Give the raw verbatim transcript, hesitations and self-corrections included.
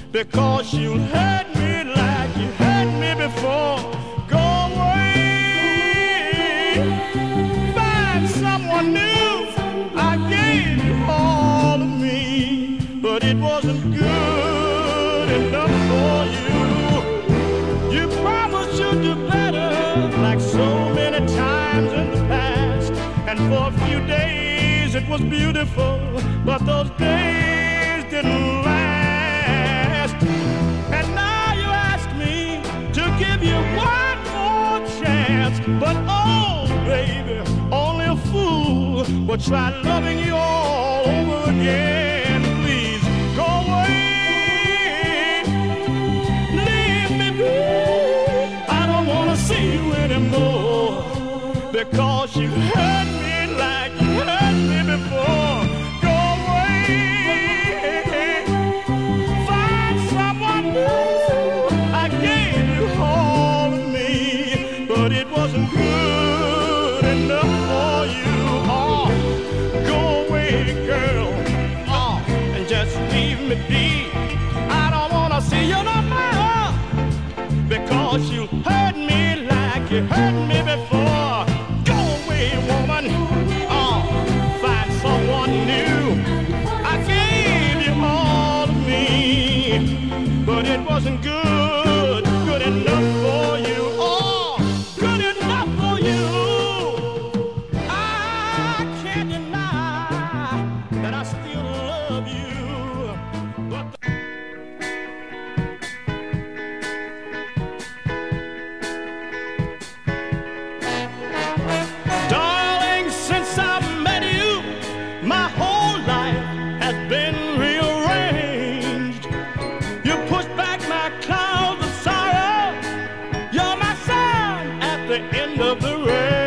because you hurt me like you hurt me before. Go away, find someone new. I gave you all of me, but it wasn't good enough for you. You promised you'd do better, like so many times in the past. And for a few days it was beautiful, but those days didn't last. And now you ask me to give you one more chance, but oh baby, only a fool would try loving you all over again. Please go away, leave me be. I don't wanna see you anymore, because you hurt me like you hurt me before. Go away, find someone new. I gave you all of me, but it wasn't good enough for you. Oh, go away, girl. Oh, and just leave me be. I don't wanna see you no more, because you hurt me like you hurt me before. Go away, woman. Oh, find someone new. I gave you all of me, but it wasn't good, good enough for you. Oh, good enough for you. I can't deny that I still love you, but darling, since I met you, my whole life has been rearranged. You pushed back my clouds of sorrow. You're my sun at the end of the rain.